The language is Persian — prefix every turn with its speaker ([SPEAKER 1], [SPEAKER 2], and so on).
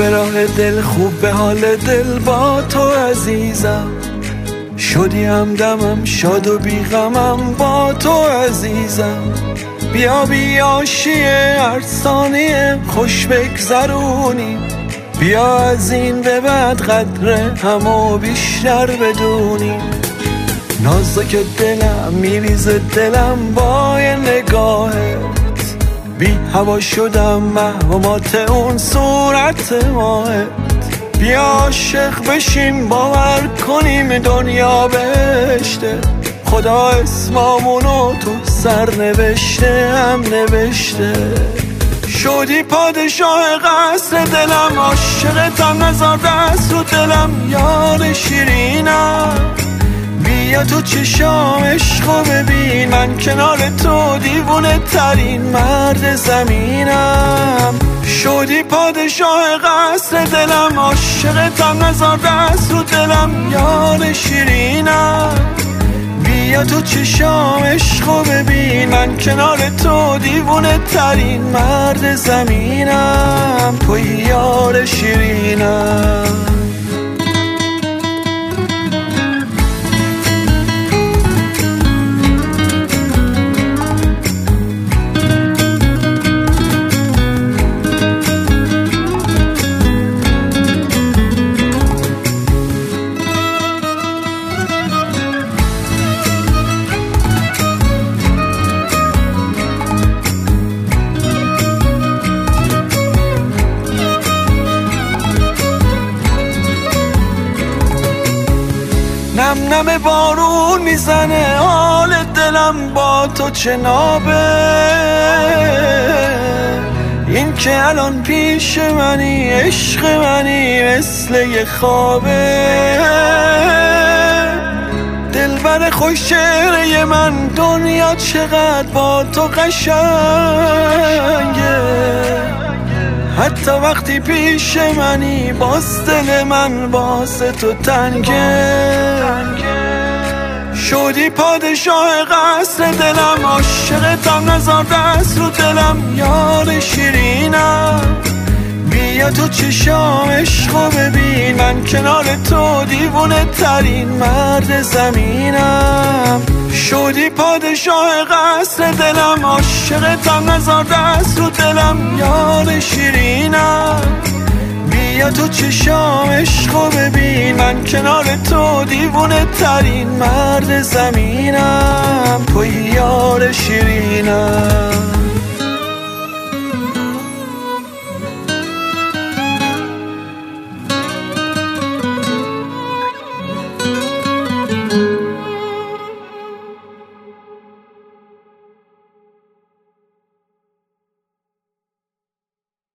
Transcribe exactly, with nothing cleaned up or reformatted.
[SPEAKER 1] به راه دل، خوب به حال دل با تو عزیزم. شدی همدمم، شاد و بیغمم با تو عزیزم. بیا بیا شیه هر ثانیه خوش بگذرونی، بیا از این به بعد قدر همو بیشتر بدونی. نازک دلم میریزه دلم با یه نگاهت، بی هوا شدم محومات اون صورت ماهت. بیا عاشق بشیم باور کنیم دنیا بهشته، خدا اسمامونو تو سر نوشته هم نوشته. شدی پادشاه قصر دلم، عاشقتم نزار دست رو دلم، یار شیرینم. بیا تو چشام عشقو ببین، من کنار تو دیوونه ترین مرد زمینم. شدی پادشاه قصر دلم، عاشقتم نزار دست رو دلم، یار شیرینم. بیا تو چشام عشقو ببین، من کنار تو دیوونه ترین مرد زمینم. توی یار شیرینم. نم نم بارون میزنه، حال دلم با تو چه نابه. این که الان پیش منی، عشق منی مثل یه خوابه. دلبر خوش چهره من، دنیا چقدر با تو قشنگه. حتی وقتی پیش منی، باز دل من واسه تو تنگه. شدی پادشاه قصر دلم، عاشقتم نزار دست رو دلم، یار شیرینم. بیا تو چشام عشقو ببین، من کنار تو دیوونه ترین مرد زمینم. شدی پادشاه قصر دلم، عاشقتم نزار دست رو دلم، یار شیرینم. بیا تو چشام عشقو ببین، من کنار تو دیوونه ترین مرد زمینم. توی یار شیرینم.